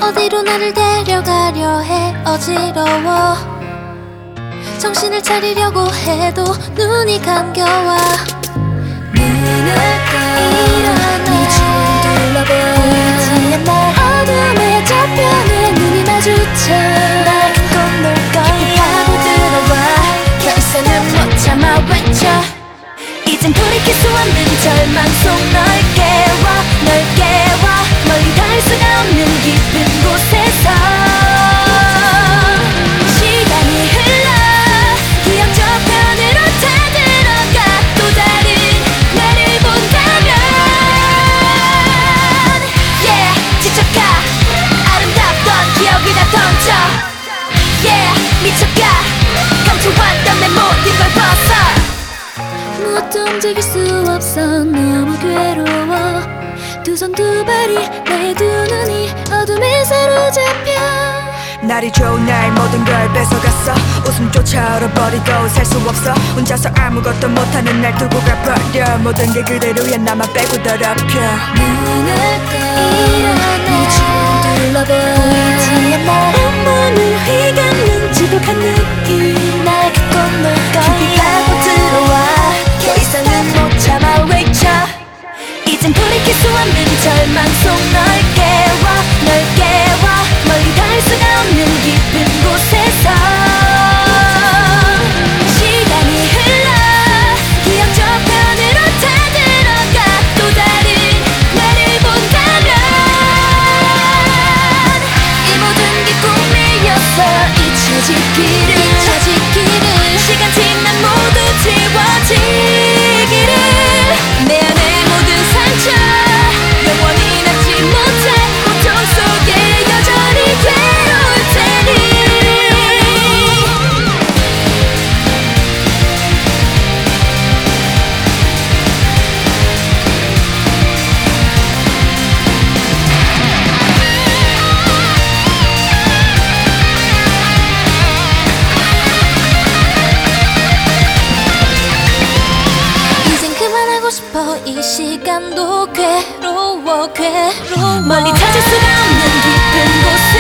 어디로 나를 데려가려 해. 어지러워. 정신을 차리려고 해도 눈이 감겨와. 눈을 떠 일어나 네 보이지 않아. 어둠에 잡혀 내 눈이 마주쳐. 날 갖고 놀 거야. 파고들어와. 결선은 못 참아 외쳐. 이젠 돌이킬 수 없는 절망 속 널 깨워. 멀리 갈 수가 없는 깊은 곳에서 시간이 흘러 기억 저편으로 다 들어가. 또 다른 나를 본다면 Yeah 지쳐가. 아름답던 기억을 다 던져. Yeah 미쳐가. 감춰왔던 내 모든 걸 벗어. 무엇도 움직일 수 없어. 너무 괴로워. 두 손 두 발이 나의 두 눈이 어둠에 사로잡혀. 날이 좋은 날 모든 걸 뺏어갔어. 웃음조차 얼어버리고 살 수 없어. 혼자서 아무것도 못하는 날 두고 가버려. 모든 게 그대로야 나만 빼고 더럽혀. 눈을 떠 일어나 네 둘러봐. 보이지 않아. 온몸을 휘감는 지독한 느낌. 날 갖고 놀 거야. 깊이 파고들어와. 더 이상은 못 참아 외쳐. 이젠 돌이킬 수 없는 절망 속 널 깨워. 멀리 갈 수가 없는 깊은 곳에서 시간이 흘러 기억 저편으로 다 들어가. 또 다른 나를 본다면 이 모든 게 꿈이었어. 잊혀지기를 시간 지나 모두 지워지기를. 내 안에 모든 상처 영원히 낫지 못해. 고통 속에 여전히 괴로울 테니. 이젠 그만하고 싶어. 이 시간도 괴로워. 멀리 찾을 수가 없는 깊은 곳